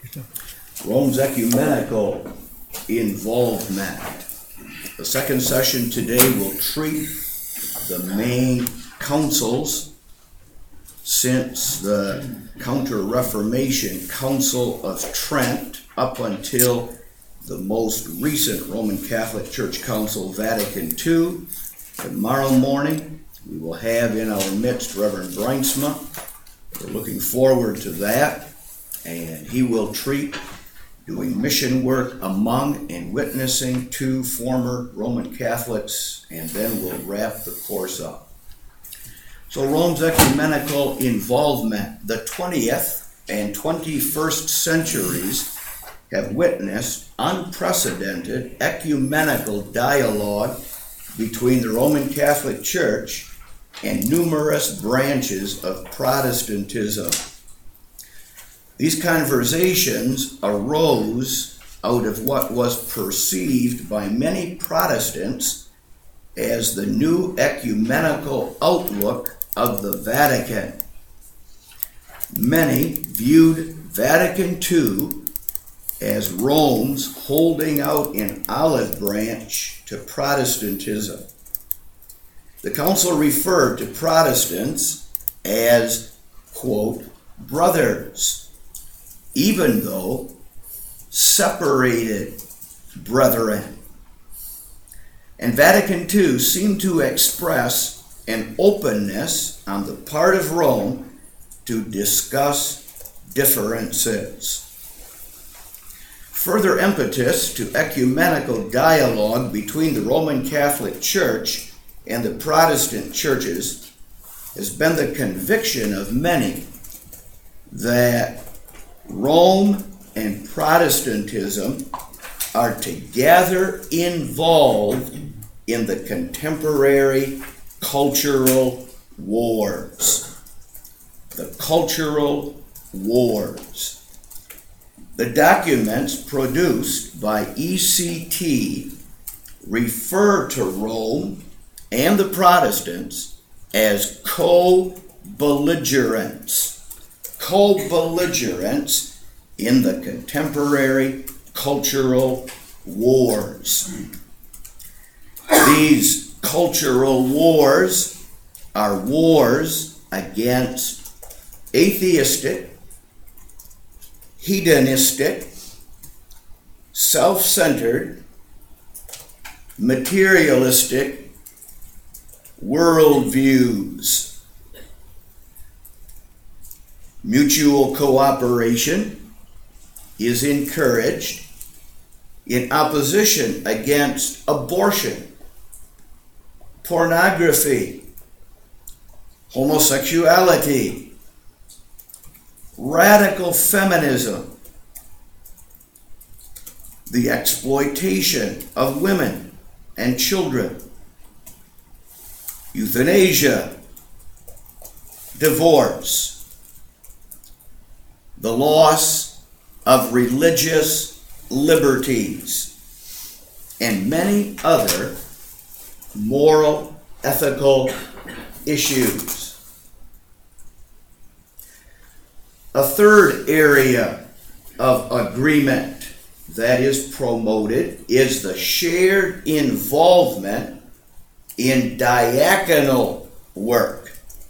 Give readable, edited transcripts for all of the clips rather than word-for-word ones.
Rome's ecumenical involvement. The second session today will treat the main councils since the Counter-Reformation Council of Trent up until the most recent Roman Catholic Church Council, Vatican II. Tomorrow morning we will have in our midst Reverend Bruinsma. We're looking forward to that, and he will treat doing mission work among and witnessing to former Roman Catholics, and then we'll wrap the course up. So Rome's ecumenical involvement. The 20th and 21st centuries have witnessed unprecedented ecumenical dialogue between the Roman Catholic Church and numerous branches of Protestantism. These conversations arose out of what was perceived by many Protestants as the new ecumenical outlook of the Vatican. Many viewed Vatican II as Rome's holding out an olive branch to Protestantism. The council referred to Protestants as, quote, brothers, even though separated brethren. And Vatican II seemed to express an openness on the part of Rome to discuss differences. Further impetus to ecumenical dialogue between the Roman Catholic Church and the Protestant churches has been the conviction of many that Rome and Protestantism are together involved in the contemporary cultural wars. The cultural wars. The documents produced by ECT refer to Rome and the Protestants as co-belligerents. Co-belligerents in the contemporary cultural wars. These cultural wars are wars against atheistic, hedonistic, self-centered, materialistic worldviews. Mutual cooperation is encouraged in opposition against abortion, pornography, homosexuality, radical feminism, the exploitation of women and children, euthanasia, divorce, the loss of religious liberties, and many other moral, ethical issues. A third area of agreement that is promoted is the shared involvement in diaconal work.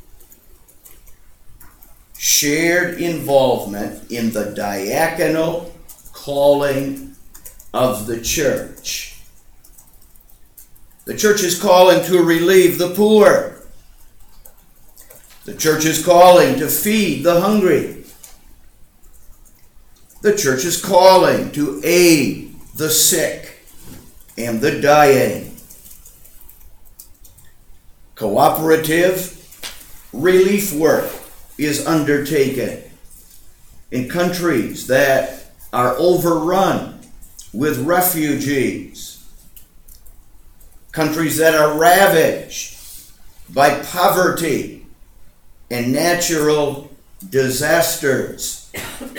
Shared involvement in the diaconal calling of the church. The church is calling to relieve the poor. The church is calling to feed the hungry. The church is calling to aid the sick and the dying. Cooperative relief work is undertaken in countries that are overrun with refugees, countries that are ravaged by poverty and natural disasters,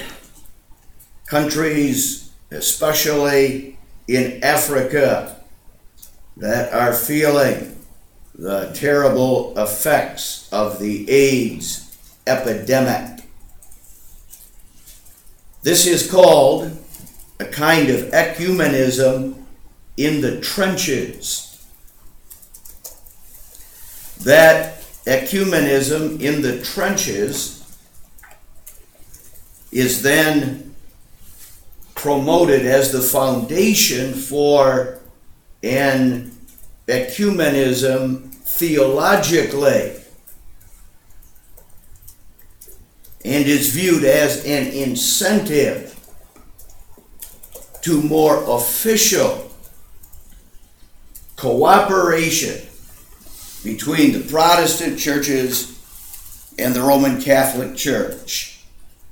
countries, especially in Africa, that are feeling the terrible effects of the AIDS epidemic. This is called a kind of ecumenism in the trenches. That ecumenism in the trenches is then promoted as the foundation for an ecumenism theologically, and is viewed as an incentive to more official cooperation between the Protestant churches and the Roman Catholic Church.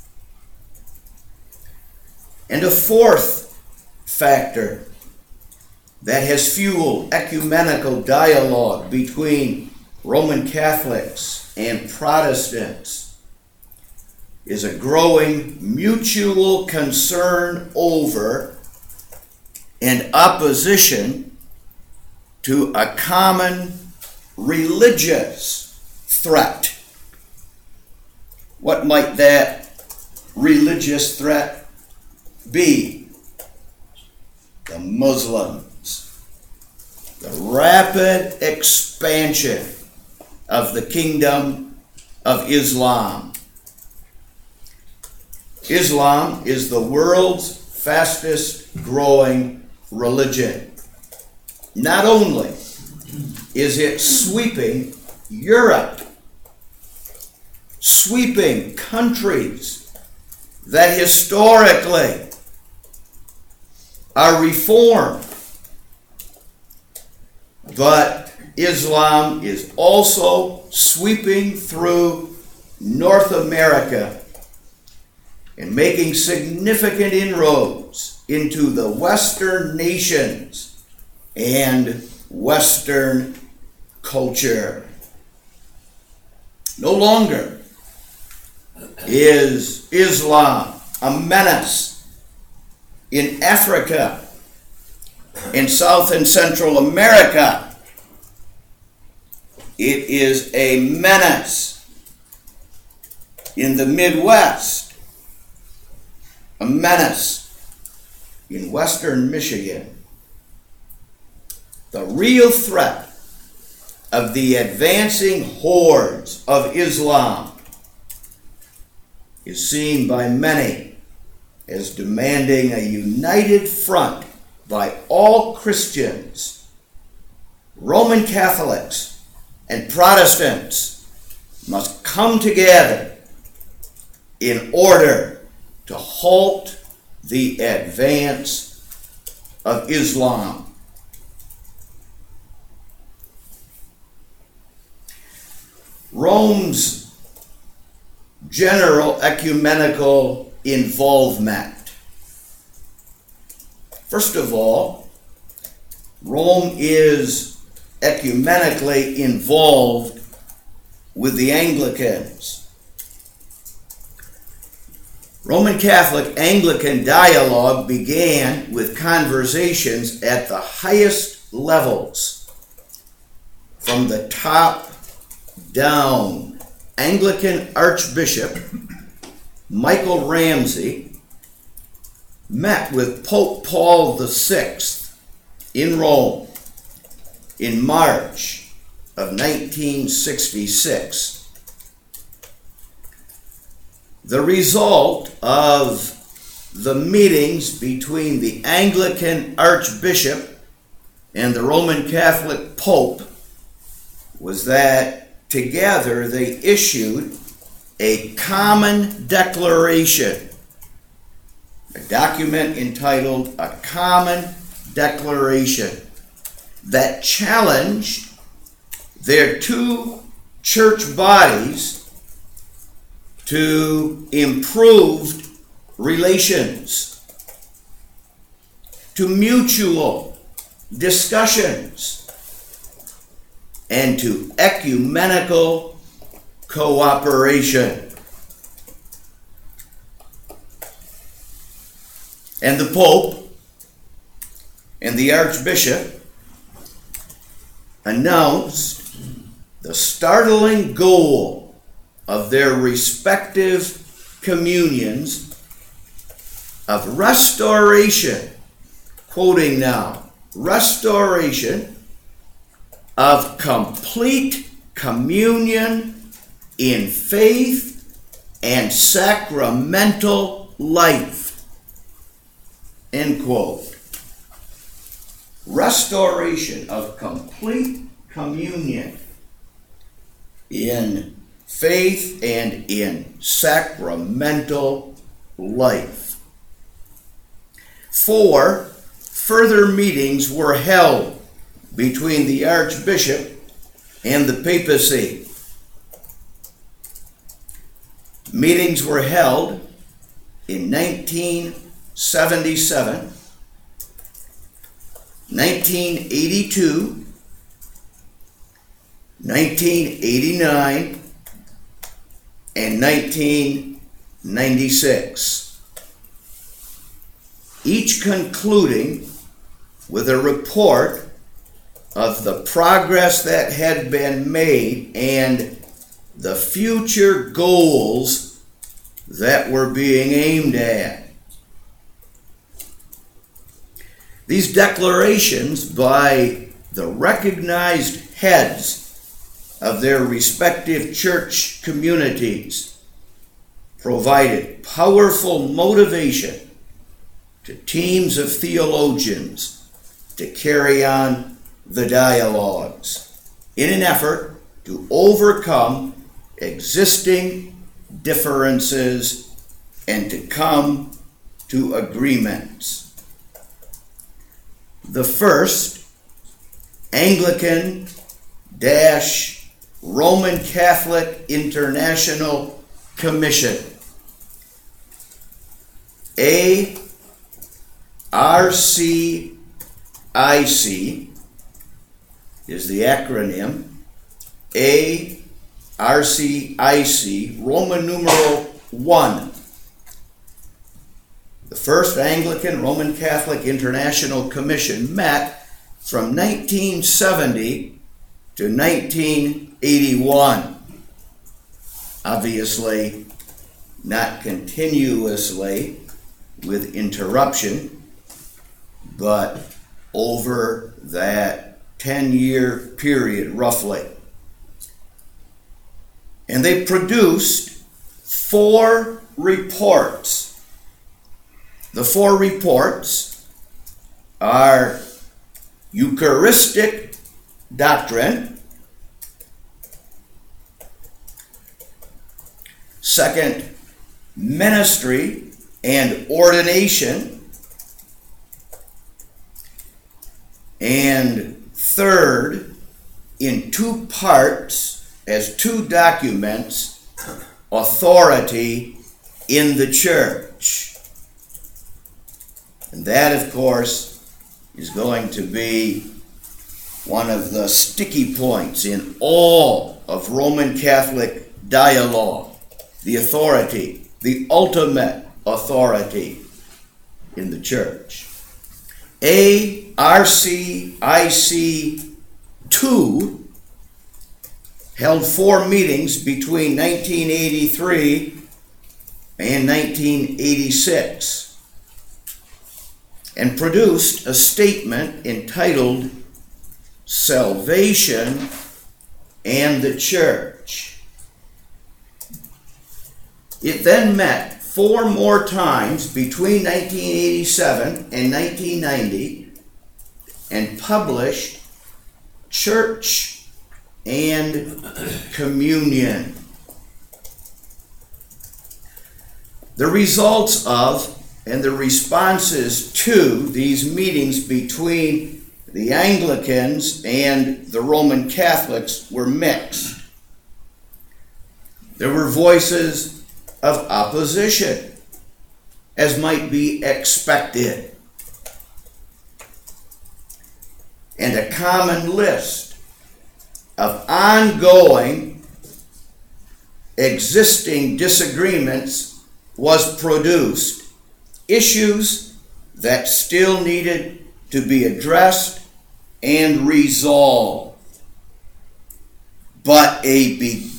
And a fourth factor that has fueled ecumenical dialogue between Roman Catholics and Protestants is a growing mutual concern over and opposition to a common religious threat. What might that religious threat be? The Muslims. The rapid expansion of the kingdom of Islam. Islam is the world's fastest growing religion. Not only is it sweeping Europe, sweeping countries that historically are reformed, but Islam is also sweeping through North America and making significant inroads into the Western nations and Western culture. No longer is Islam a menace in Africa, in South and Central America. It is a menace in the Midwest, a menace in Western Michigan. The real threat of the advancing hordes of Islam is seen by many as demanding a united front by all Christians, Roman Catholics, and Protestants must come together in order to halt the advance of Islam. Rome's general ecumenical involvement. First of all, Rome is ecumenically involved with the Anglicans. Roman Catholic Anglican dialogue began with conversations at the highest levels, from the top down. Anglican Archbishop Michael Ramsey met with Pope Paul VI in Rome in March of 1966. The result of the meetings between the Anglican Archbishop and the Roman Catholic Pope was that together they issued a common declaration, a document entitled A Common Declaration, that challenged their two church bodies to improved relations, to mutual discussions, and to ecumenical cooperation. And the Pope and the Archbishop announced the startling goal of their respective communions of restoration, quoting now, restoration of complete communion in faith and sacramental life, end quote. Restoration of complete communion in faith and in sacramental life. 4 further meetings were held between the Archbishop and the papacy. Meetings were held in 1977, 1982, 1989, and 1996, each concluding with a report of the progress that had been made and the future goals that were being aimed at. These declarations by the recognized heads of their respective church communities provided powerful motivation to teams of theologians to carry on the dialogues in an effort to overcome existing differences and to come to agreements. The first Anglican-Roman Catholic International Commission, ARCIC is the acronym, ARCIC, Roman numeral 1. The first Anglican Roman Catholic International Commission met from 1970 to 1981. Obviously, not continuously with interruption, but over that 10-year period, roughly. And they produced 4 reports. The 4 reports are Eucharistic doctrine, second, ministry and ordination, and third, in 2 parts, as 2 documents, authority in the church. And that, of course, is going to be one of the sticky points in all of Roman Catholic dialogue, the authority, the ultimate authority in the church. ARCIC 2 held 4 meetings between 1983 and 1986 and produced a statement entitled Salvation and the Church. It then met 4 more times between 1987 and 1990 and published Church and Communion. The results of and the responses to these meetings between the Anglicans and the Roman Catholics were mixed. There were voices of opposition, as might be expected, and a common list of ongoing existing disagreements was produced, issues that still needed to be addressed and resolved. But a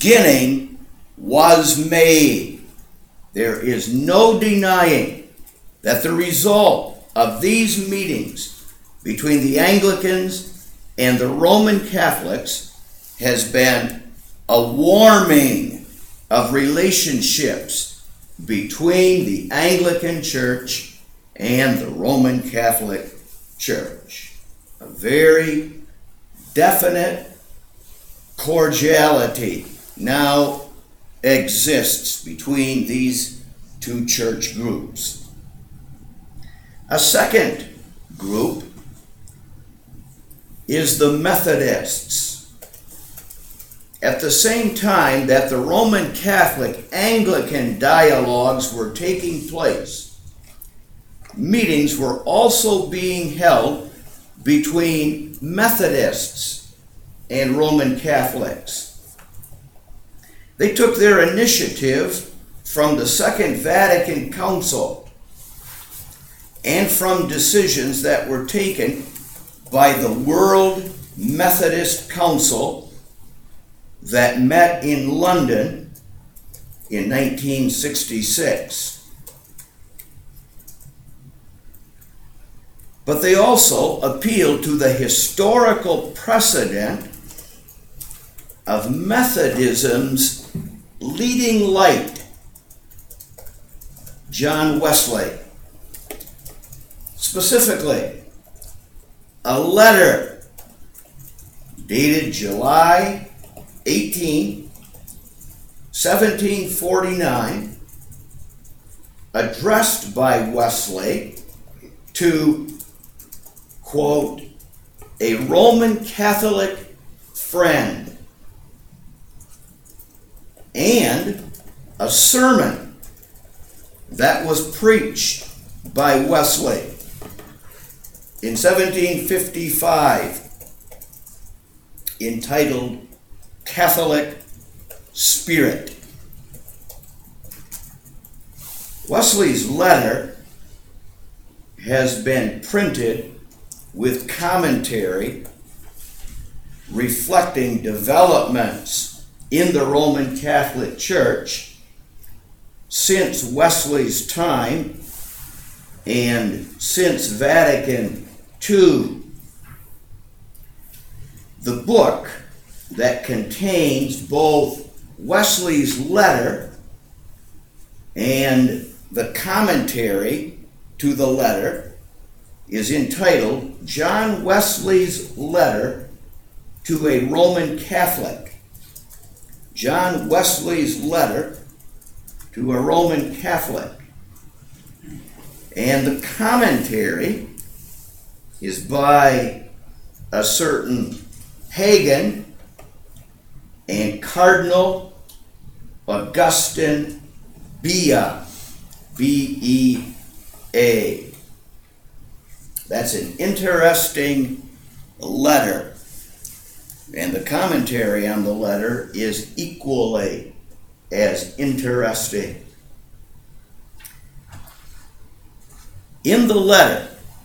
beginning was made. There is no denying that the result of these meetings between the Anglicans and the Roman Catholics has been a warming of relationships between the Anglican Church and the Roman Catholic Church. A very definite cordiality now exists between these two church groups. A second group is the Methodists. At the same time that the Roman Catholic Anglican dialogues were taking place, meetings were also being held between Methodists and Roman Catholics. They took their initiative from the Second Vatican Council and from decisions that were taken by the World Methodist Council that met in London in 1966. But they also appealed to the historical precedent of Methodism's leading light, John Wesley. Specifically, a letter dated July 18, 1749, addressed by Wesley to, quote, a Roman Catholic friend, and a sermon that was preached by Wesley in 1755 entitled Catholic Spirit. Wesley's letter has been printed with commentary reflecting developments in the Roman Catholic Church since Wesley's time and since Vatican II. The book that contains both Wesley's letter and the commentary to the letter is entitled John Wesley's Letter to a Roman Catholic. John Wesley's Letter to a Roman Catholic. And the commentary is by a certain Hagen and Cardinal Augustine Bea, B-E-A. That's an interesting letter. And the commentary on the letter is equally as interesting. In the letter,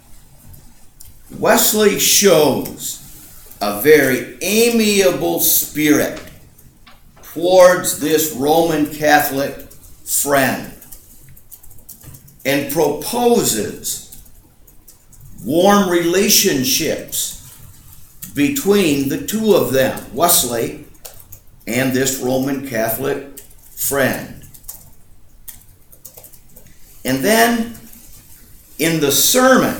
Wesley shows a very amiable spirit towards this Roman Catholic friend and proposes warm relationships between the two of them, Wesley and this Roman Catholic friend. And then in the sermon,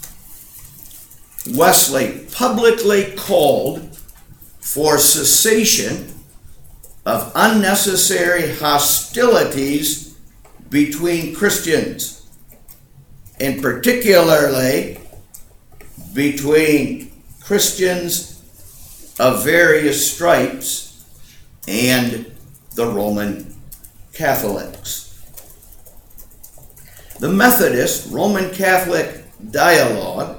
Wesley publicly called for cessation of unnecessary hostilities between Christians, and particularly between Christians of various stripes and the Roman Catholics. The Methodist Roman Catholic dialogue,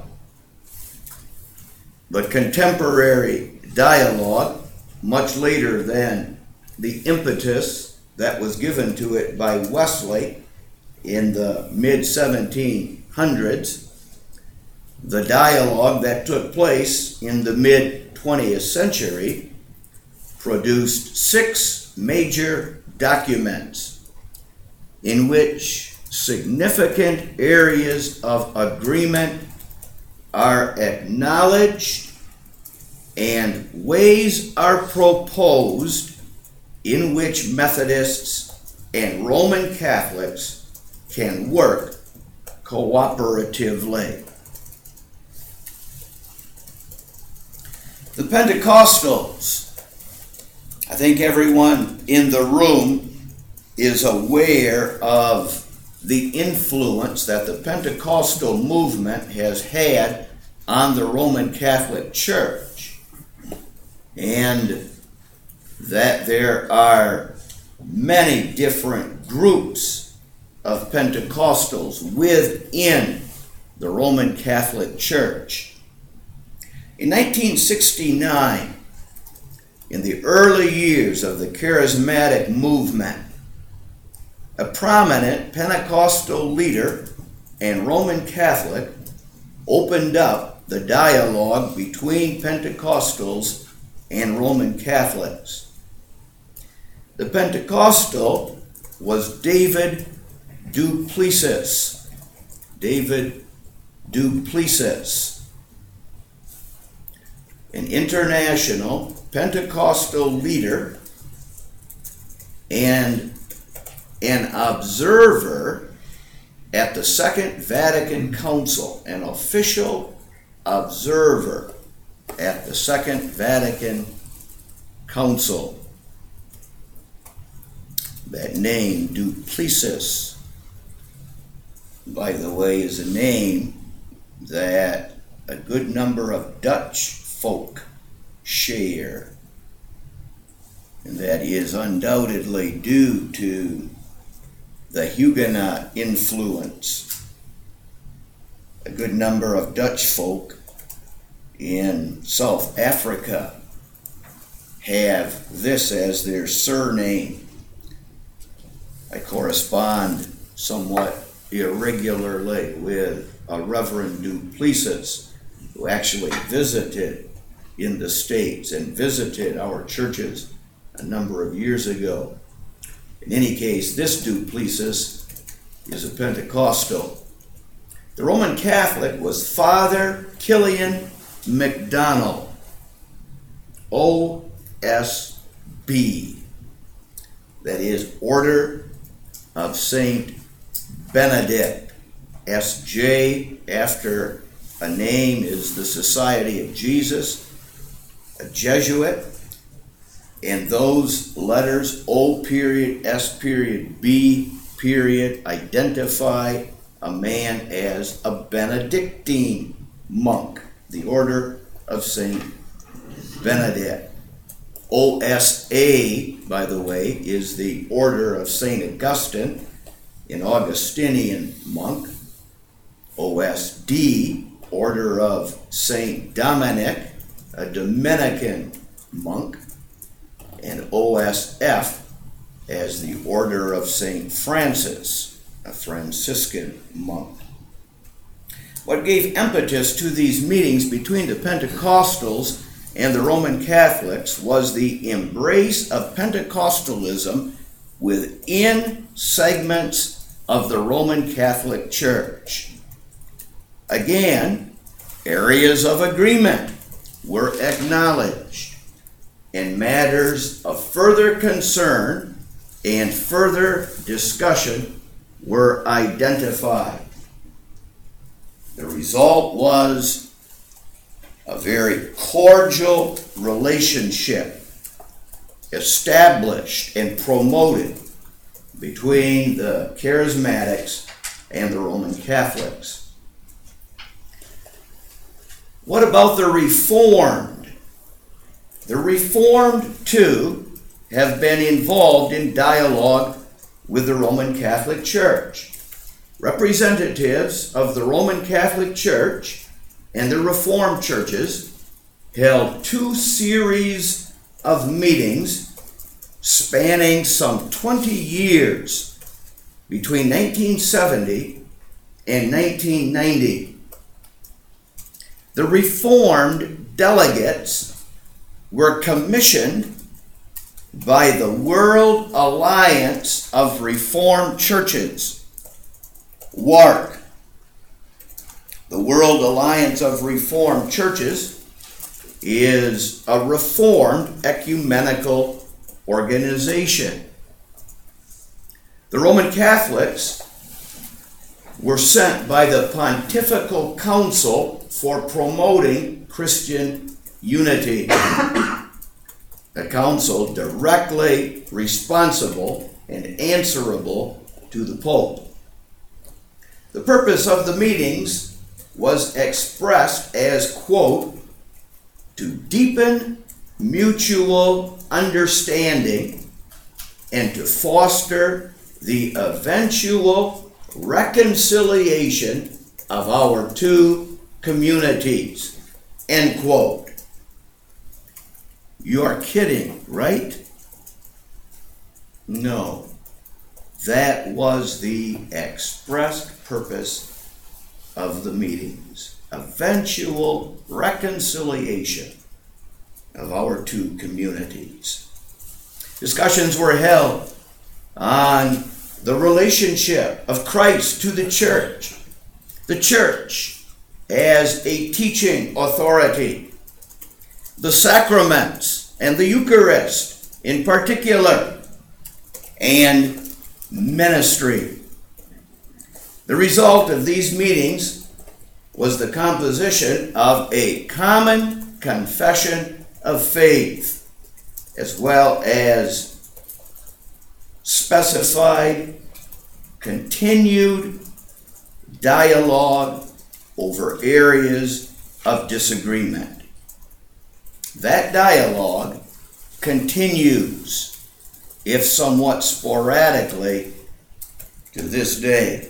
the contemporary dialogue, much later than the impetus that was given to it by Wesley in the mid-1700s, the dialogue that took place in the mid-20th century produced 6 major documents in which significant areas of agreement are acknowledged and ways are proposed in which Methodists and Roman Catholics can work cooperatively. The Pentecostals, I think everyone in the room is aware of the influence that the Pentecostal movement has had on the Roman Catholic Church, and that there are many different groups of Pentecostals within the Roman Catholic Church. In 1969, in the early years of the charismatic movement, a prominent Pentecostal leader and Roman Catholic opened up the dialogue between Pentecostals and Roman Catholics. The Pentecostal was David du Plessis. David du Plessis, an international Pentecostal leader and an observer at the Second Vatican Council, an official observer at the Second Vatican Council. That name, du Plessis, by the way, is a name that a good number of Dutch folk share, and that is undoubtedly due to the Huguenot influence. A good number of Dutch folk in South Africa have this as their surname. I correspond somewhat irregularly with a Reverend du Plessis, who actually visited in the States and visited our churches a number of years ago. In any case, this du Plessis is a Pentecostal. The Roman Catholic was Father Killian MacDonald, OSB, that is Order of Saint Benedict. SJ, after a name, is the Society of Jesus, a Jesuit, and those letters, O period, S period, B period, identify a man as a Benedictine monk, the Order of Saint Benedict. OSA, by the way, is the Order of Saint Augustine, an Augustinian monk. OSD, Order of Saint Dominic, a Dominican monk. And OSF as the Order of Saint Francis, a Franciscan monk. What gave impetus to these meetings between the Pentecostals and the Roman Catholics was the embrace of Pentecostalism within segments of the Roman Catholic Church. Again, areas of agreement were acknowledged, and matters of further concern and further discussion were identified. The result was a very cordial relationship established and promoted between the Charismatics and the Roman Catholics. What about the Reformed? The Reformed, too, have been involved in dialogue with the Roman Catholic Church. Representatives of the Roman Catholic Church and the Reformed churches held 2 series of meetings spanning some 20 years between 1970 and 1990. The Reformed delegates were commissioned by the World Alliance of Reformed Churches, WARC, the World Alliance of Reformed Churches, is a reformed ecumenical organization. The Roman Catholics were sent by the Pontifical Council for promoting Christian unity. The council directly responsible and answerable to the Pope. The purpose of the meetings was expressed as, quote, to deepen mutual understanding and to foster the eventual reconciliation of our two communities, end quote. You are kidding, right? No. That was the expressed purpose of the meetings. Eventual reconciliation of our two communities. Discussions were held on the relationship of Christ to the church as a teaching authority, the sacraments and the Eucharist in particular, and ministry. The result of these meetings was the composition of a common confession of faith, as well as specified continued dialogue over areas of disagreement. That dialogue continues, if somewhat sporadically, to this day.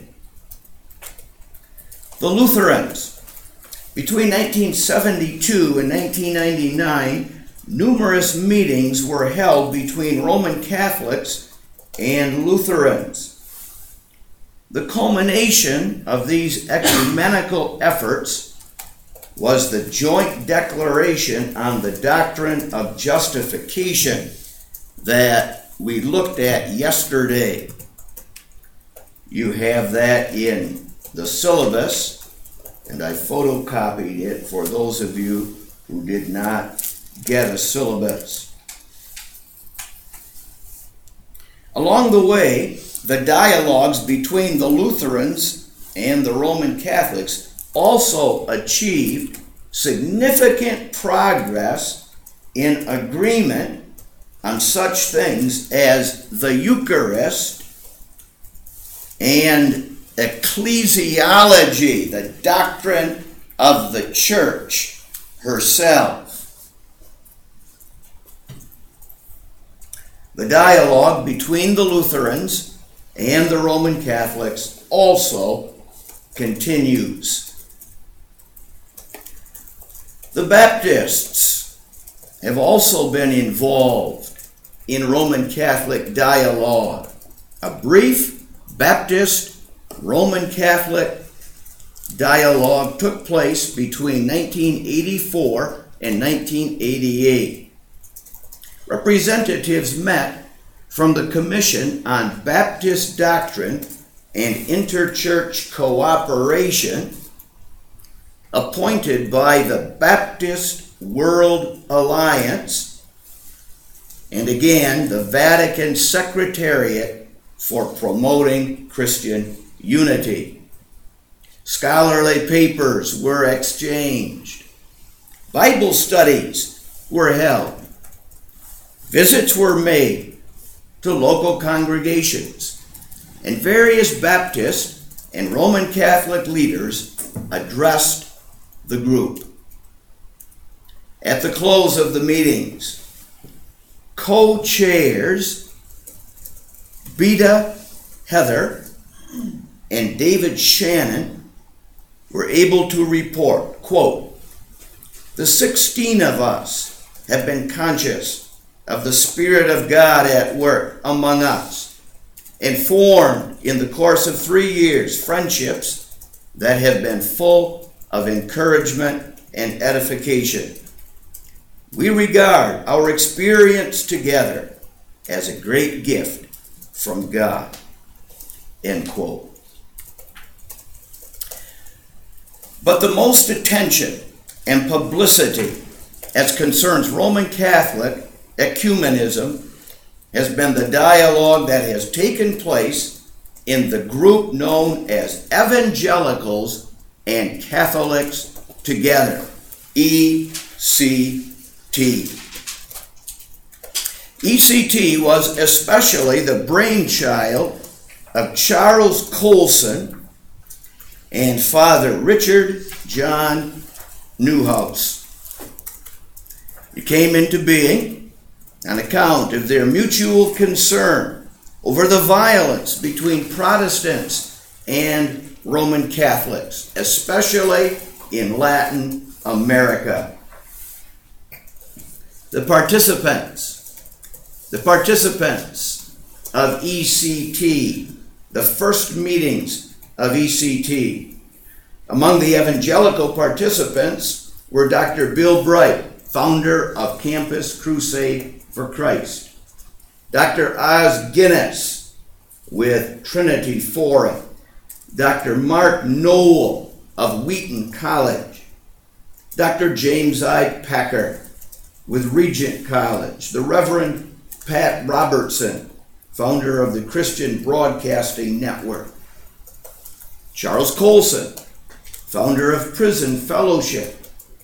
The Lutherans, between 1972 and 1999, numerous meetings were held between Roman Catholics and Lutherans. The culmination of these ecumenical efforts was the joint declaration on the doctrine of justification that we looked at yesterday. You have that in the syllabus, and I photocopied it for those of you who did not get a syllabus. Along the way, the dialogues between the Lutherans and the Roman Catholics also achieved significant progress in agreement on such things as the Eucharist and ecclesiology, the doctrine of the church herself. The dialogue between the Lutherans and the Roman Catholics also continues. The Baptists have also been involved in Roman Catholic dialogue. A brief Baptist-Roman Catholic dialogue took place between 1984 and 1988. Representatives met from the Commission on Baptist Doctrine and Interchurch Cooperation, appointed by the Baptist World Alliance, and again, the Vatican Secretariat for Promoting Christian Unity. Scholarly papers were exchanged. Bible studies were held. Visits were made to local congregations, and various Baptist and Roman Catholic leaders addressed the group. At the close of the meetings, co-chairs Beta Heather and David Shannon were able to report, quote, the 16 of us have been conscious of the Spirit of God at work among us, and formed in the course of 3 years friendships that have been full of encouragement and edification. We regard our experience together as a great gift from God, end quote. But the most attention and publicity as concerns Roman Catholic ecumenism has been the dialogue that has taken place in the group known as Evangelicals and Catholics Together, ECT. ECT was especially the brainchild of Charles Colson and Father Richard John Neuhaus. It came into being on account of their mutual concern over the violence between Protestants and Roman Catholics, especially in Latin America. The participants of ECT, the first meetings of ECT. Among the evangelical participants were Dr. Bill Bright, founder of Campus Crusade for Christ, Dr. Os Guinness with Trinity Forum, Dr. Mark Noel of Wheaton College, Dr. James I. Packer with Regent College, the Reverend Pat Robertson, founder of the Christian Broadcasting Network, Charles Colson, founder of Prison Fellowship,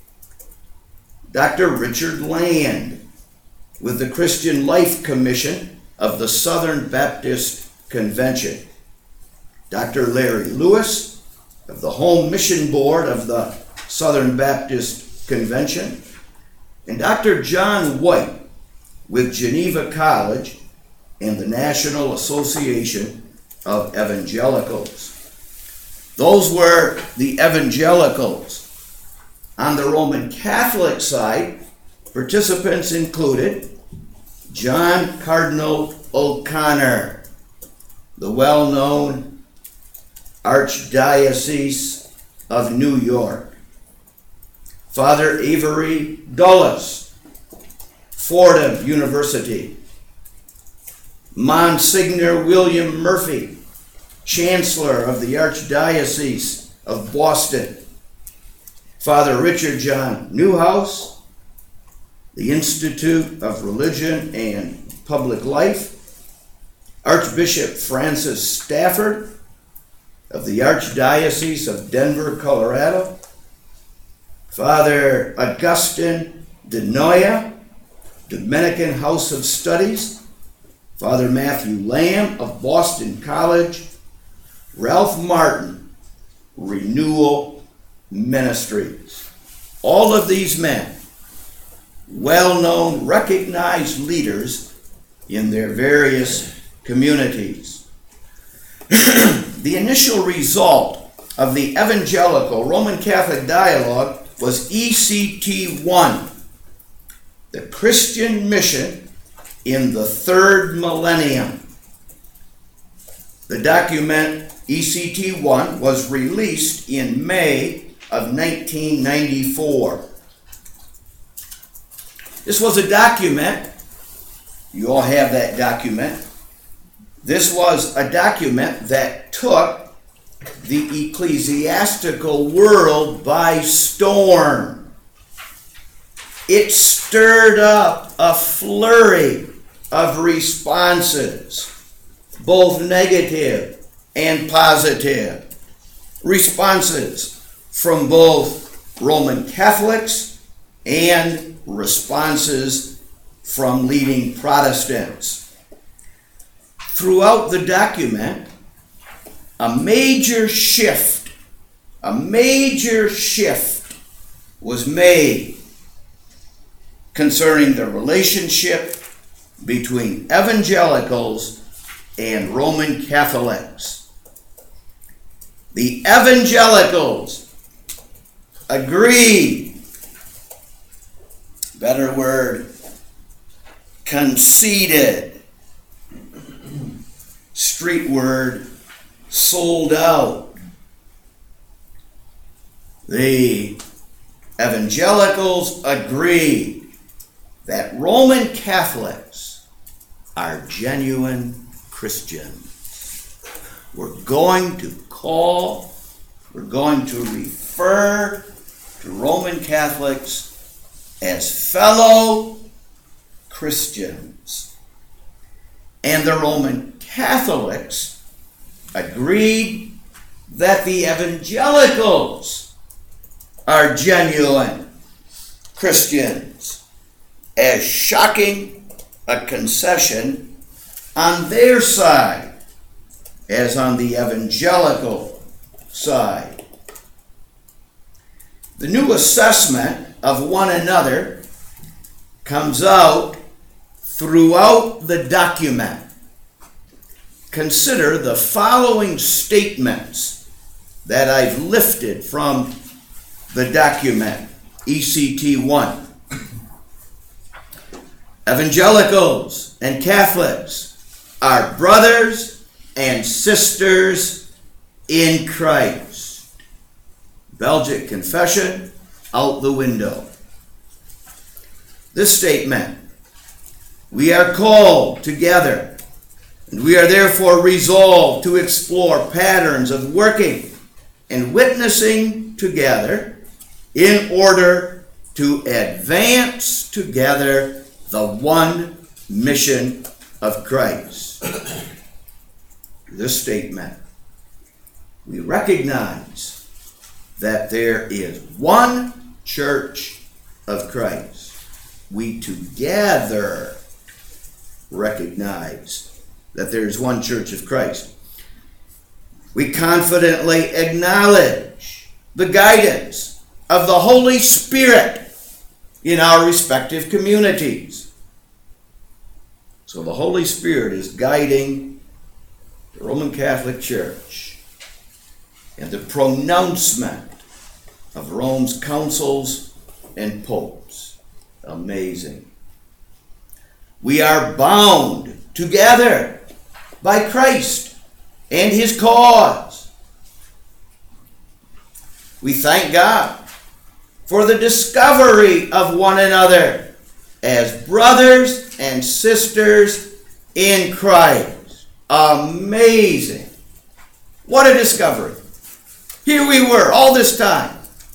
Dr. Richard Land with the Christian Life Commission of the Southern Baptist Convention, Dr. Larry Lewis of the Home Mission Board of the Southern Baptist Convention, and Dr. John White with Geneva College and the National Association of Evangelicals. Those were the evangelicals. On the Roman Catholic side, participants included John Cardinal O'Connor, the well-known Archdiocese of New York, Father Avery Dulles, Fordham University, Monsignor William Murphy, Chancellor of the Archdiocese of Boston, Father Richard John Neuhaus, the Institute of Religion and Public Life, Archbishop Francis Stafford of the Archdiocese of Denver, Colorado, Father Augustine de Noia, Dominican House of Studies, Father Matthew Lamb of Boston College, Ralph Martin, Renewal Ministries. All of these men, well-known, recognized leaders in their various communities. The initial result of the evangelical Roman Catholic dialogue was ECT-1, the Christian mission in the third millennium. The document ECT-1 was released in May of 1994. This was a document, you all have that document. This was a document that took the ecclesiastical world by storm. It stirred up a flurry of responses, both negative and positive. Responses from both Roman Catholics and responses from leading Protestants. Throughout the document, a major shift was made concerning the relationship between evangelicals and Roman Catholics. The evangelicals agreed, better word, conceded, street word, sold out. The evangelicals agreed that Roman Catholics are genuine Christians. We're going to refute refer to Roman Catholics as fellow Christians. And the Roman Catholics agreed that the evangelicals are genuine Christians, as shocking a concession on their side as on the evangelical side. The new assessment of one another comes out throughout the document. Consider the following statements that I've lifted from the document, ECT 1. Evangelicals and Catholics are brothers and sisters in Christ. Belgic Confession, out the window. This statement: we are called together, and we are therefore resolved to explore patterns of working and witnessing together in order to advance together the one mission of Christ. This statement, we recognize that there is one church of Christ. We together recognize that there is one church of Christ. We confidently acknowledge the guidance of the Holy Spirit in our respective communities. So the Holy Spirit is guiding the Roman Catholic Church and the pronouncement of Rome's councils and popes. Amazing. We are bound together by Christ and his cause. We thank God for the discovery of one another as brothers and sisters in Christ. Amazing. What a discovery. Here we were all this time,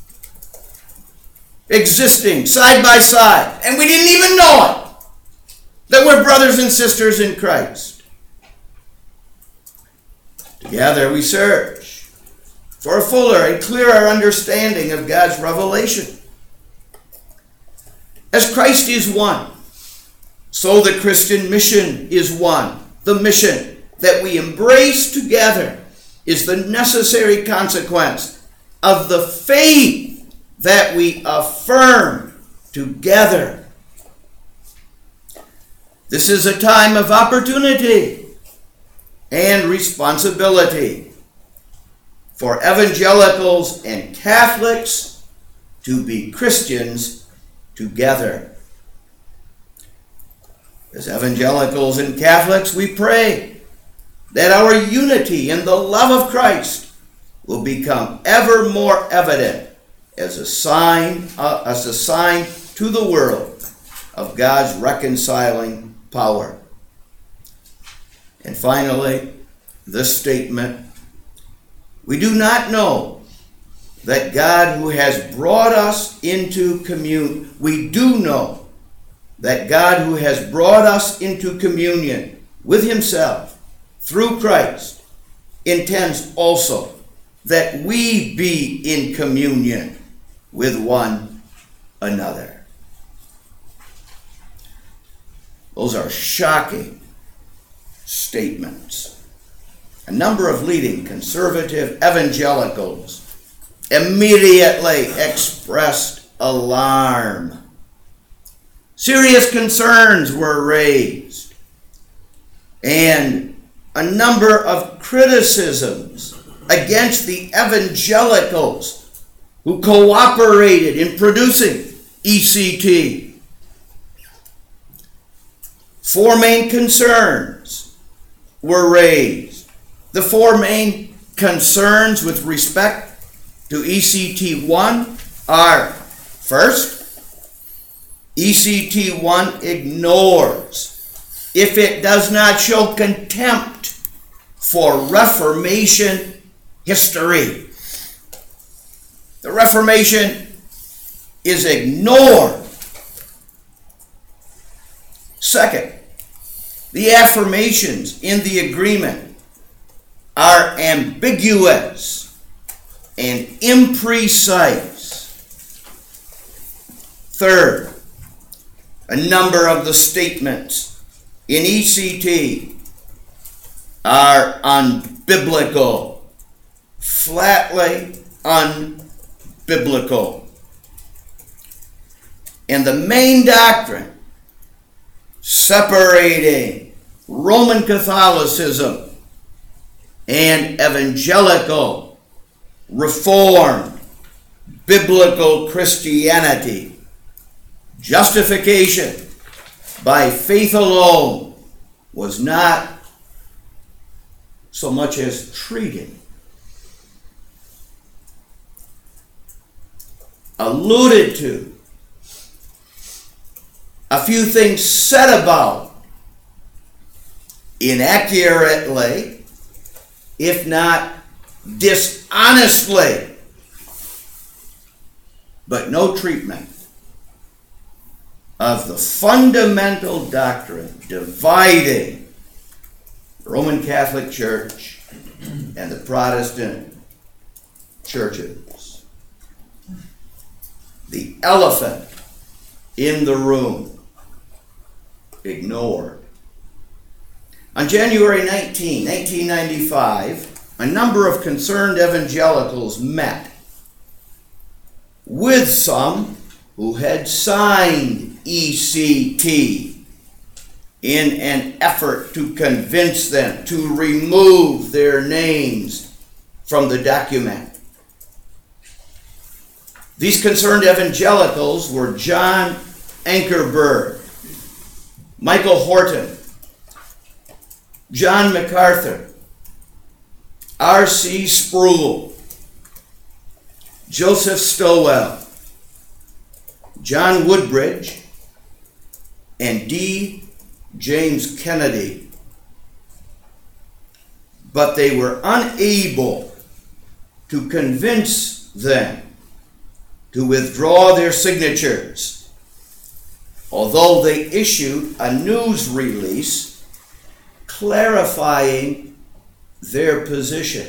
existing side by side, and we didn't even know it, that we're brothers and sisters in Christ. Together we search for a fuller and clearer understanding of God's revelation. As Christ is one, so the Christian mission is one. The mission that we embrace together is the necessary consequence of the faith that we affirm together. This is a time of opportunity and responsibility for evangelicals and Catholics to be Christians together. As evangelicals and Catholics, we pray that our unity in the love of Christ will become ever more evident as a sign to the world of God's reconciling power. And finally, this statement: we do not know that God who has brought us into communion, we do know that God who has brought us into communion with himself through Christ intends also that we be in communion with one another. Those are shocking statements. A number of leading conservative evangelicals immediately expressed alarm. Serious concerns were raised, and a number of criticisms against the evangelicals who cooperated in producing ECT. Four main concerns were raised. The four main concerns with respect to ECT 1 are: first, ECT 1 ignores, if it does not show contempt for Reformation history. The Reformation is ignored. Second, the affirmations in the agreement are ambiguous and imprecise. Third, a number of the statements in ECT are unbiblical, flatly unbiblical. And the main doctrine separating Roman Catholicism and evangelical, Reformed, biblical Christianity, justification by faith alone, was not so much as treated, alluded to, a few things said about inaccurately, if not dishonestly, but no treatment of the fundamental doctrine dividing the Roman Catholic Church and the Protestant churches. The elephant in the room, ignored. On January 19, 1995, a number of concerned evangelicals met with some who had signed ECT in an effort to convince them to remove their names from the document. These concerned evangelicals were John Ankerberg, Michael Horton, John MacArthur, R.C. Sproul, Joseph Stowell, John Woodbridge, and D. James Kennedy. But they were unable to convince them to withdraw their signatures, although they issued a news release clarifying their position.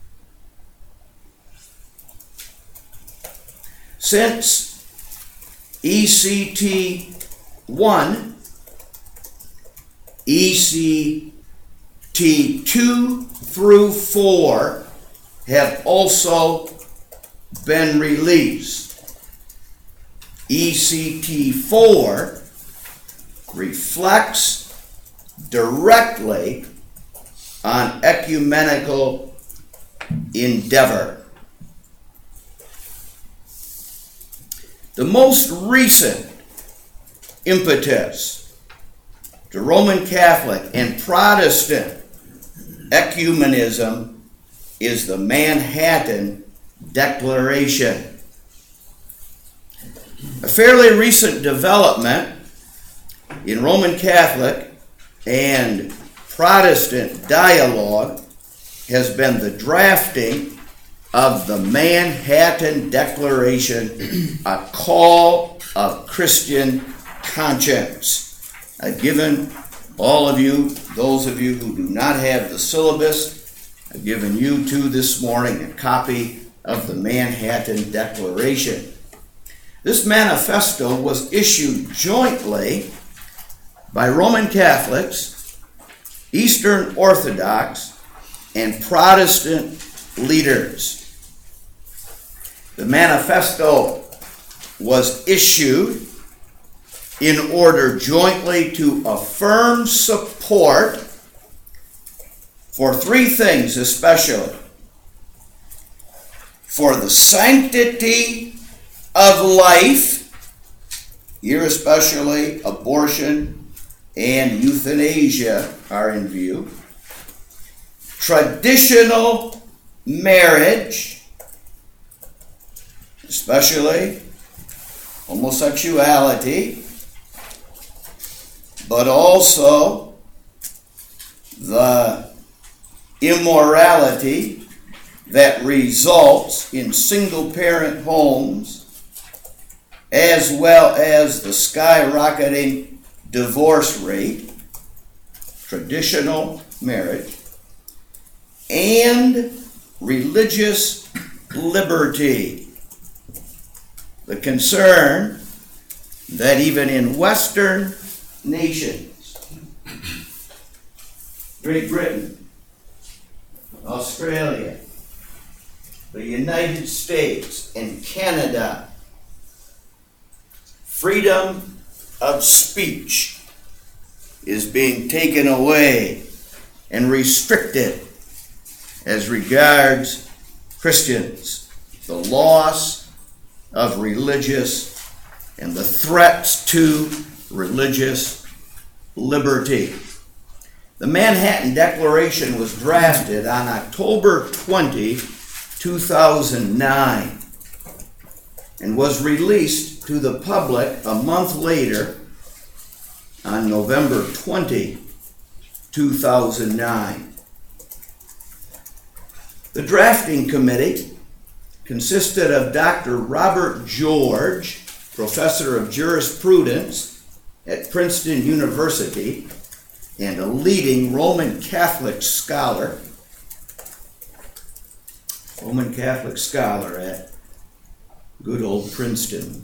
Since ECT 1, ECT 2 through 4 have also been released. ECT 4 reflects directly on ecumenical endeavor. The most recent impetus to Roman Catholic and Protestant ecumenism is the Manhattan Declaration. A fairly recent development in Roman Catholic and Protestant dialogue has been the drafting of the Manhattan Declaration, a call of Christian conscience. I've given all of you, those of you who do not have the syllabus, I've given you too this morning a copy of the Manhattan Declaration. This manifesto was issued jointly by Roman Catholics, Eastern Orthodox, and Protestant leaders. The manifesto was issued in order jointly to affirm support for three things especially: for the sanctity of life, here especially abortion and euthanasia are in view; traditional marriage, especially homosexuality, but also the immorality that results in single-parent homes, as well as the skyrocketing divorce rate, traditional marriage, and religious liberty. The concern that even in Western nations, Great Britain, Australia, the United States, and Canada, freedom of speech is being taken away and restricted as regards Christians. The loss of religious and the threats to religious liberty. The Manhattan Declaration was drafted on October 20, 2009, and was released to the public a month later on November 20, 2009. The drafting committee consisted of Dr. Robert George, professor of jurisprudence at Princeton University and a leading Roman Catholic scholar at good old Princeton.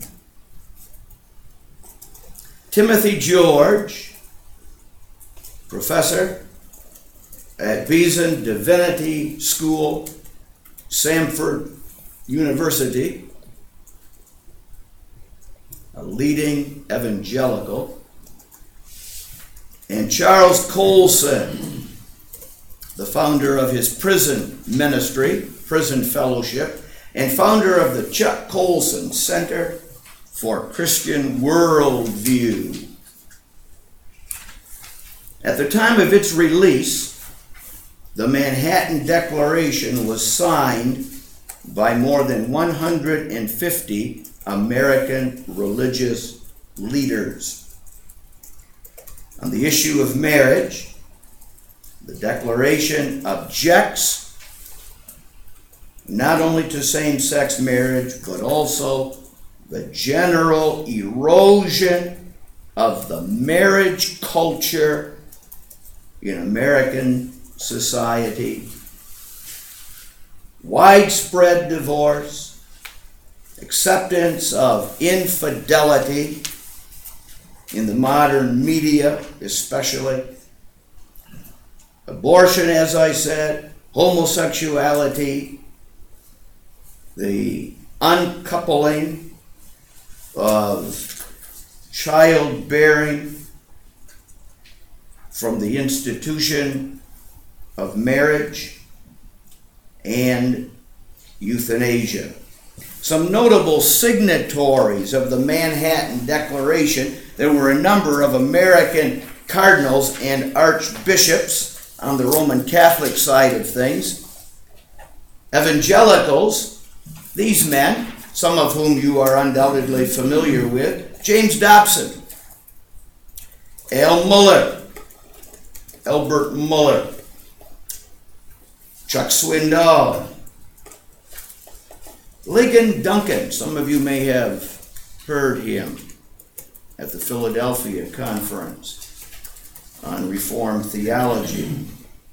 Timothy George, professor at Beeson Divinity School, Samford University, a leading evangelical, and Charles Colson, the founder of his prison ministry, Prison Fellowship, and founder of the Chuck Colson Center for Christian Worldview. At the time of its release, the Manhattan Declaration was signed by more than 150 American religious leaders. On the issue of marriage, the Declaration objects not only to same-sex marriage, but also the general erosion of the marriage culture in American society, widespread divorce, acceptance of infidelity in the modern media especially, abortion, as I said, homosexuality, the uncoupling of childbearing from the institution of marriage, and euthanasia. Some notable signatories of the Manhattan Declaration, there were a number of American cardinals and archbishops on the Roman Catholic side of things. Evangelicals, these men, some of whom you are undoubtedly familiar with: James Dobson, Albert Muller, Chuck Swindoll, Ligon Duncan. Some of you may have heard him at the Philadelphia Conference on Reformed Theology.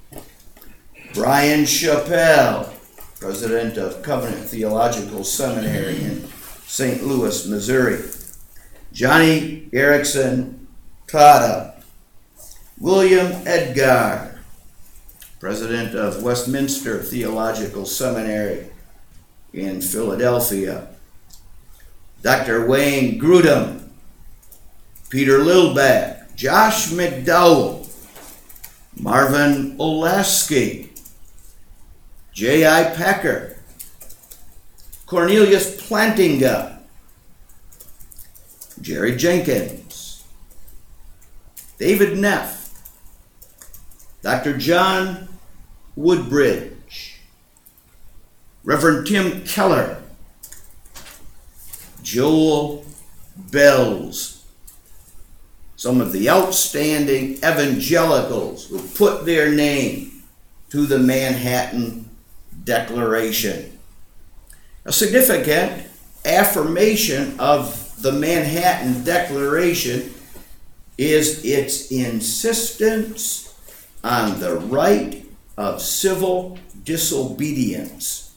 Brian Chappell, president of Covenant Theological Seminary in St. Louis, Missouri. Johnny Erickson Tata. William Edgar, president of Westminster Theological Seminary in Philadelphia. Dr. Wayne Grudem, Peter Lilback, Josh McDowell, Marvin Olasky, J.I. Packer, Cornelius Plantinga, Jerry Jenkins, David Neff, Dr. John Woodbridge, Reverend Tim Keller, Joel Bells, some of the outstanding evangelicals who put their name to the Manhattan Declaration. A significant affirmation of the Manhattan Declaration is its insistence on the right of civil disobedience.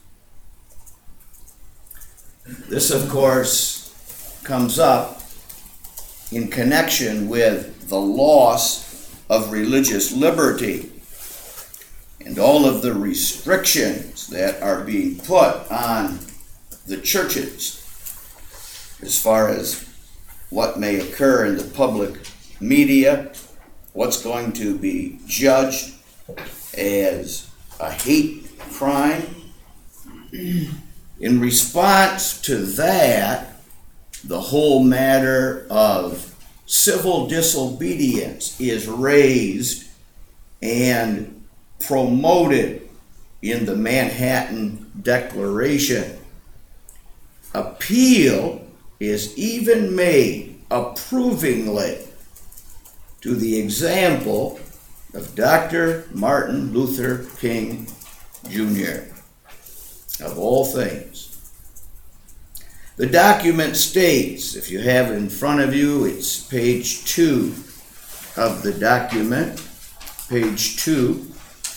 This, of course, comes up in connection with the loss of religious liberty and all of the restrictions that are being put on the churches as far as what may occur in the public media, what's going to be judged as a hate crime. In response to that, the whole matter of civil disobedience is raised and promoted in the Manhattan Declaration. Appeal is even made approvingly to the example of Dr. Martin Luther King Jr., of all things. The document states, if you have it in front of you, it's page 2 of the document, page 2.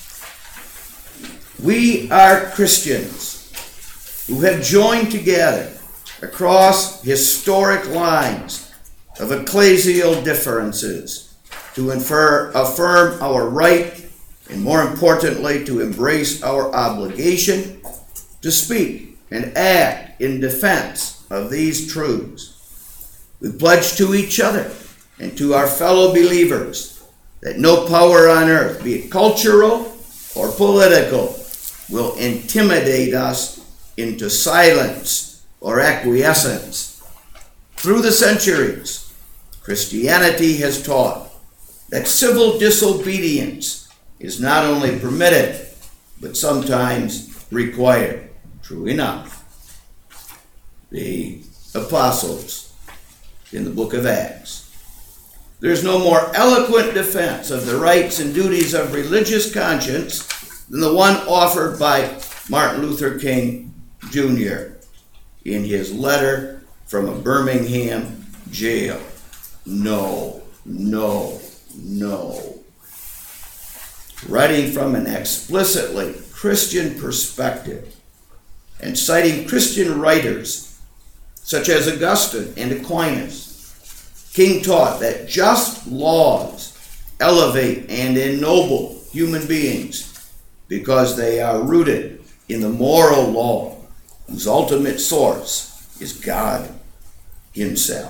We are Christians who have joined together across historic lines of ecclesial differences to affirm our right and, more importantly, to embrace our obligation to speak and act in defense of these truths. We pledge to each other and to our fellow believers that no power on earth, be it cultural or political, will intimidate us into silence or acquiescence. Through the centuries, Christianity has taught that civil disobedience is not only permitted, but sometimes required. True enough. The apostles in the book of Acts. There's no more eloquent defense of the rights and duties of religious conscience than the one offered by Martin Luther King Jr. in his letter from a Birmingham jail. No, no, no. Writing from an explicitly Christian perspective and citing Christian writers such as Augustine and Aquinas, King taught that just laws elevate and ennoble human beings because they are rooted in the moral law, whose ultimate source is God Himself.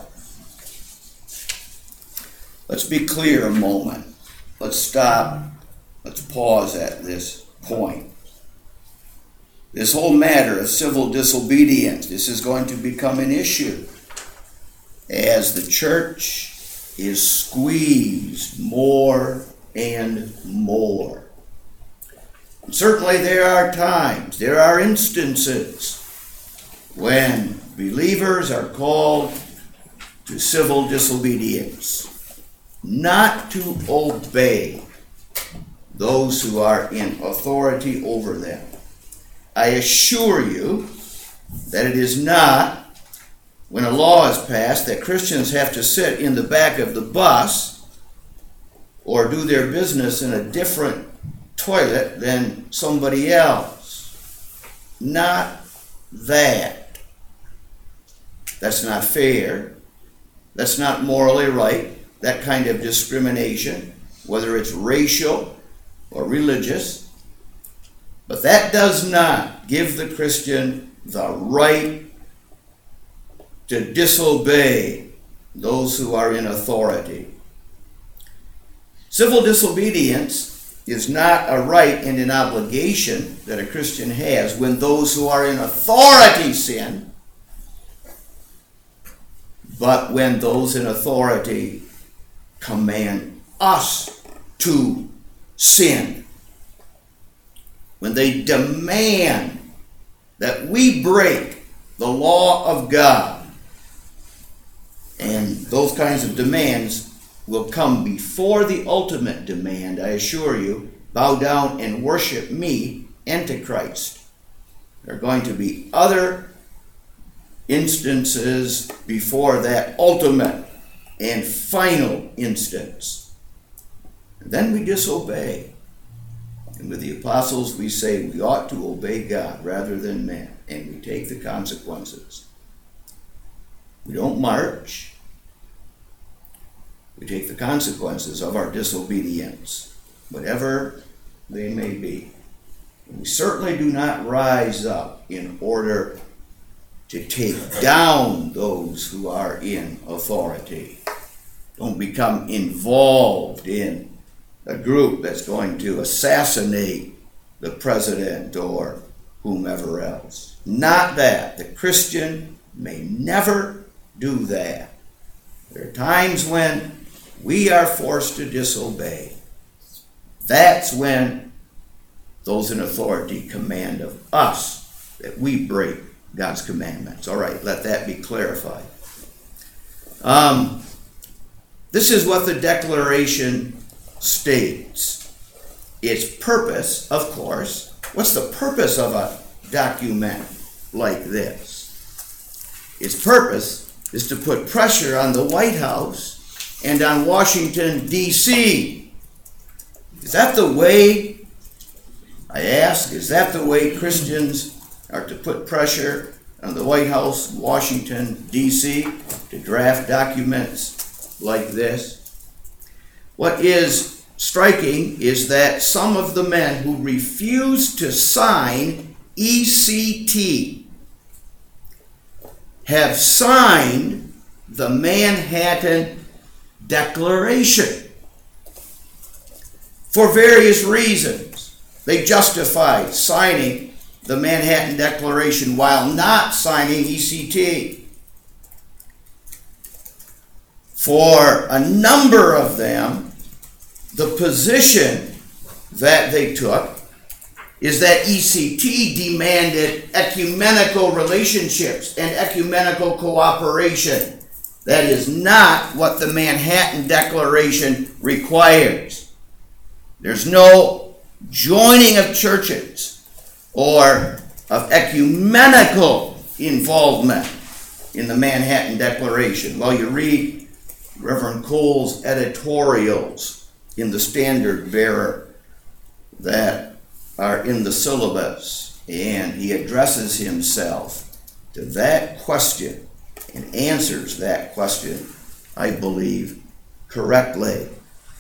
Let's be clear a moment. Let's stop. Let's pause at this point. This whole matter of civil disobedience, this is going to become an issue as the church is squeezed more and more. And certainly there are times, there are instances when believers are called to civil disobedience, not to obey those who are in authority over them. I assure you that it is not, when a law is passed, that Christians have to sit in the back of the bus or do their business in a different toilet than somebody else. Not that. That's not fair. That's not morally right. That kind of discrimination, whether it's racial or religious. But that does not give the Christian the right to disobey those who are in authority. Civil disobedience is not a right and an obligation that a Christian has when those who are in authority sin, but when those in authority command us to sin. When they demand that we break the law of God. And those kinds of demands will come before the ultimate demand, I assure you, bow down and worship me, Antichrist. There are going to be other instances before that ultimate and final instance. And then we disobey. And with the apostles, we say we ought to obey God rather than man, and we take the consequences. We don't march. We take the consequences of our disobedience, whatever they may be. And we certainly do not rise up in order to take down those who are in authority. Don't become involved in a group that's going to assassinate the president or whomever else. Not that. The Christian may never do that. There are times when we are forced to disobey. That's when those in authority command of us that we break God's commandments. All right, let that be clarified. This is what the Declaration states. Its purpose, of course, what's the purpose of a document like this? Its purpose is to put pressure on the White House and on Washington, D.C. Is that the way, I ask, is that the way Christians are to put pressure on the White House, Washington, D.C., to draft documents like this? What is striking is that some of the men who refuse to sign ECT have signed the Manhattan Declaration for various reasons. They justified signing the Manhattan Declaration while not signing ECT. For a number of them, the position that they took is that ECT demanded ecumenical relationships and ecumenical cooperation. That is not what the Manhattan Declaration requires. There's no joining of churches or of ecumenical involvement in the Manhattan Declaration. Well, you read Reverend Cole's editorials in the Standard Bearer that are in the syllabus, and he addresses himself to that question and answers that question, I believe, correctly.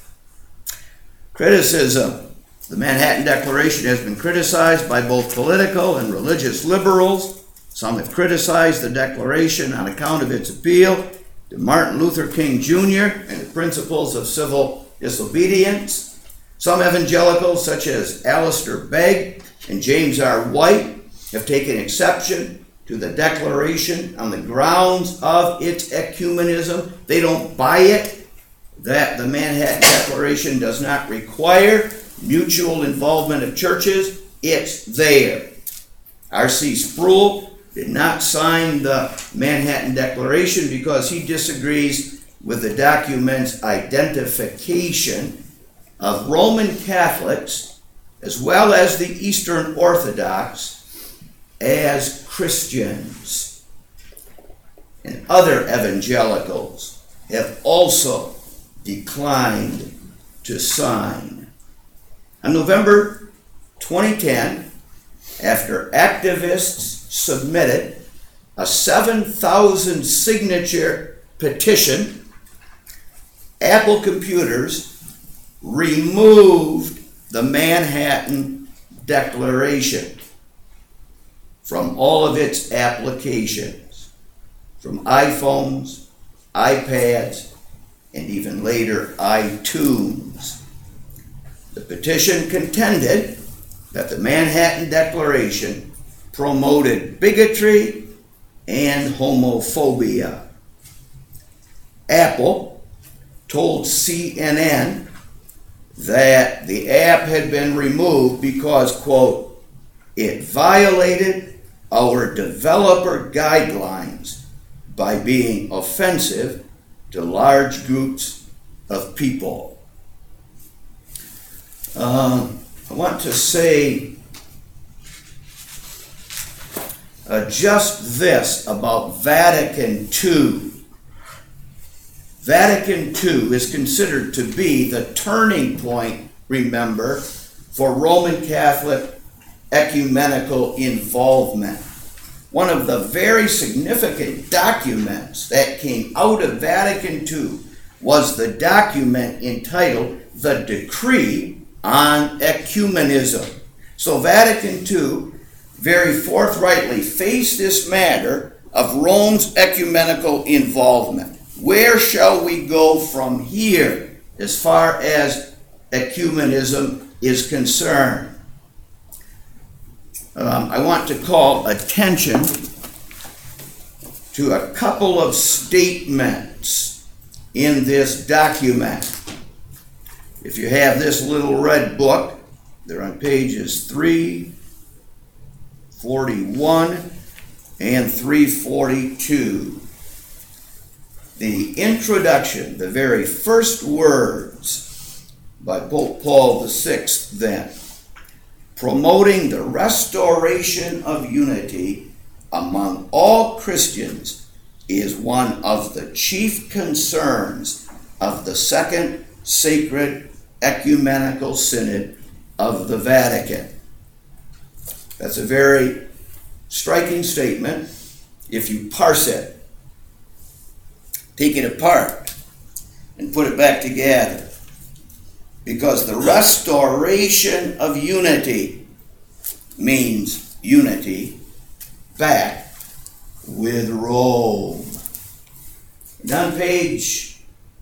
Criticism. The Manhattan Declaration has been criticized by both political and religious liberals. Some have criticized the Declaration on account of its appeal to Martin Luther King Jr. and the principles of civil disobedience. Some evangelicals, such as Alistair Begg and James R. White, have taken exception to the Declaration on the grounds of its ecumenism. They don't buy it, that the Manhattan Declaration does not require mutual involvement of churches. It's there. R.C. Sproul did not sign the Manhattan Declaration because he disagrees with the document's identification of Roman Catholics as well as the Eastern Orthodox as Christians. And other evangelicals have also declined to sign. On November 2010, after activists submitted a 7,000 signature petition, Apple Computers removed the Manhattan Declaration from all of its applications, from iPhones, iPads, and even later iTunes. The petition contended that the Manhattan Declaration promoted bigotry and homophobia. Apple told CNN that the app had been removed because, quote, it violated our developer guidelines by being offensive to large groups of people. I want to say just this about Vatican II. Vatican II is considered to be the turning point, remember, for Roman Catholic ecumenical involvement. One of the very significant documents that came out of Vatican II was the document entitled The Decree on Ecumenism. So Vatican II very forthrightly faced this matter of Rome's ecumenical involvement. Where shall we go from here as far as ecumenism is concerned? I want to call attention to a couple of statements in this document. If you have this little red book, they're on pages 341 and 342. The introduction, the very first words by Pope Paul VI then, promoting the restoration of unity among all Christians is one of the chief concerns of the Second Sacred Ecumenical Synod of the Vatican. That's a very striking statement if you parse it, take it apart, and put it back together. Because the restoration of unity means unity back with Rome. And on page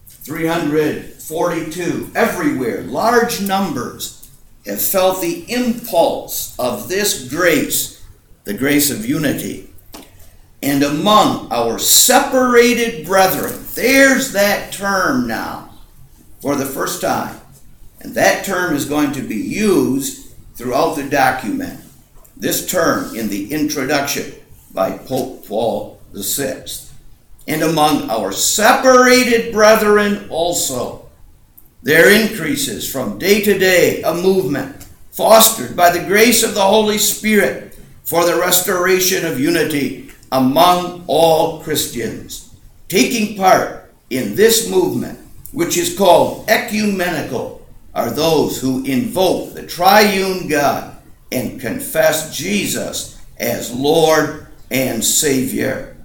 342, everywhere, large numbers have felt the impulse of this grace, the grace of unity. And among our separated brethren, there's that term now for the first time. And that term is going to be used throughout the document. This term in the introduction by Pope Paul VI. And among our separated brethren also, there increases from day to day a movement fostered by the grace of the Holy Spirit for the restoration of unity among all Christians. Taking part in this movement, which is called ecumenical, are those who invoke the triune God and confess Jesus as Lord and Savior.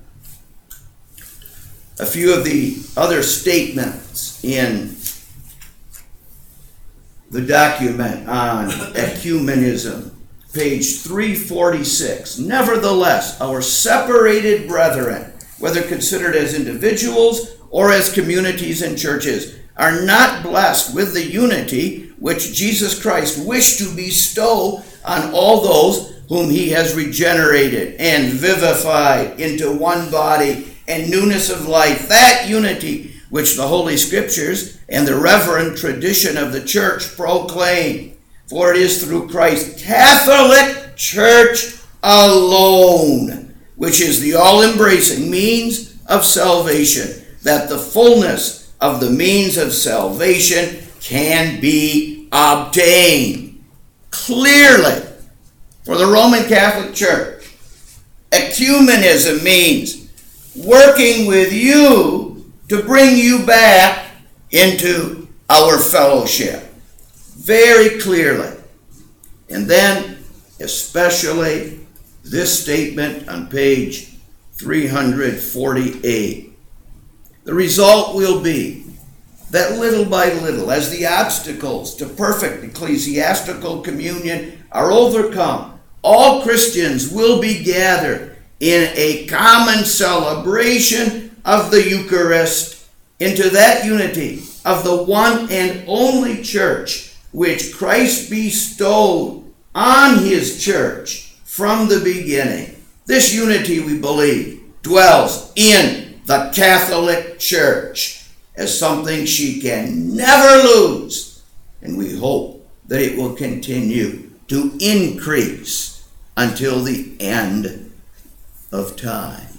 A few of the other statements in the document on ecumenism, page 346. Nevertheless, our separated brethren, whether considered as individuals or as communities and churches, are not blessed with the unity which Jesus Christ wished to bestow on all those whom he has regenerated and vivified into one body and newness of life. That unity which the Holy Scriptures and the reverent tradition of the church proclaim. For it is through Christ's Catholic Church alone, which is the all-embracing means of salvation, that the fullness of the means of salvation can be obtained. Clearly, for the Roman Catholic Church, ecumenism means working with you to bring you back into our fellowship. Very clearly. And then, especially, this statement on page 348. The result will be that little by little, as the obstacles to perfect ecclesiastical communion are overcome, all Christians will be gathered in a common celebration of the Eucharist into that unity of the one and only church which Christ bestowed on his church from the beginning. This unity, we believe, dwells in the Catholic Church as something she can never lose, and we hope that it will continue to increase until the end of time.